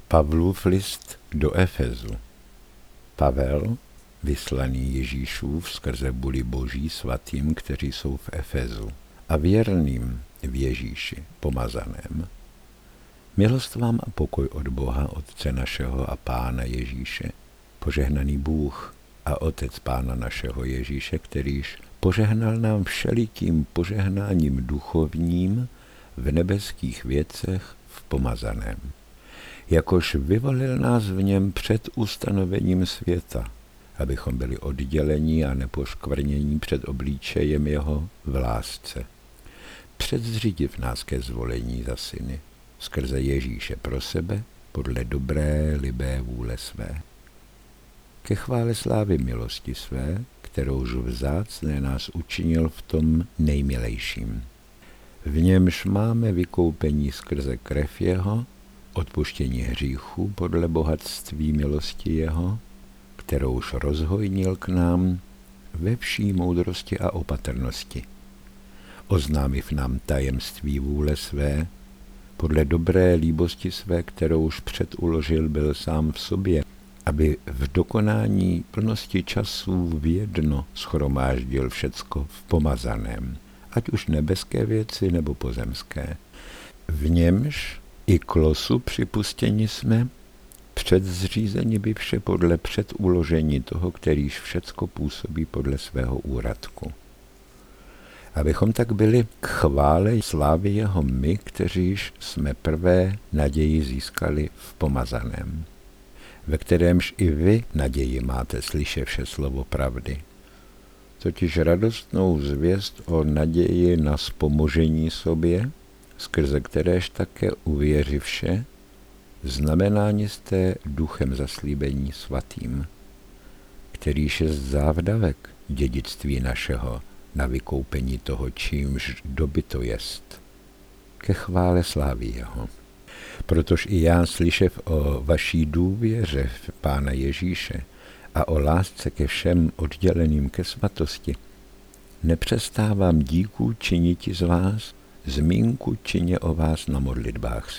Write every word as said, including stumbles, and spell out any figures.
Pavlův list do Efezu. Pavel, vyslaný Ježíšův skrze vůli Boží svatým, kteří jsou v Efezu, a věrným v Ježíši pomazaném. Milost vám a pokoj od Boha, Otce našeho a Pána Ježíše, požehnaný Bůh a Otec Pána našeho Ježíše, kterýž požehnal nám všelikým požehnáním duchovním v nebeských věcech v pomazaném. Jakož vyvolil nás v něm před ustanovením světa, abychom byli oddělení a nepoškvrnění před obličejem jeho v lásce. Předzřídiv nás ke zvolení za syny, skrze Ježíše pro sebe, podle dobré libé vůle své. Ke chvále slávy milosti své, kterouž vzácné nás učinil v tom nejmilejším. V němž máme vykoupení skrze krev jeho, odpuštění hříchů podle bohatství milosti jeho, kterouž rozhojnil k nám ve vší moudrosti a opatrnosti. Oznámiv nám tajemství vůle své, podle dobré líbosti své, kterouž předuložil byl sám v sobě, aby v dokonání plnosti časů v jedno shromáždil všecko v pomazaném, ať už nebeské věci nebo pozemské. V němž i k losu připustěni jsme, předzřízeni by vše podle předuložení toho, kterýž všecko působí podle svého úradku. Abychom tak byli k chvále slávy jeho my, kteříž jsme prvé naději získali v pomazaném, ve kterémž i vy naději máte slyševše slovo pravdy, totiž radostnou zvěst o naději na zpomožení sobě, skrze kteréž také uvěřivše, znamenáni jste duchem zaslíbení svatým, kterýž je závdavek dědictví našeho na vykoupení toho, čímž dobyto jest, ke chvále slávy jeho. Protož i já, slyšev o vaší důvěře v Pána Ježíše a o lásce ke všem odděleným ke svatosti, nepřestávám díků činiti z vás, zmínku čině o vás na modlitbách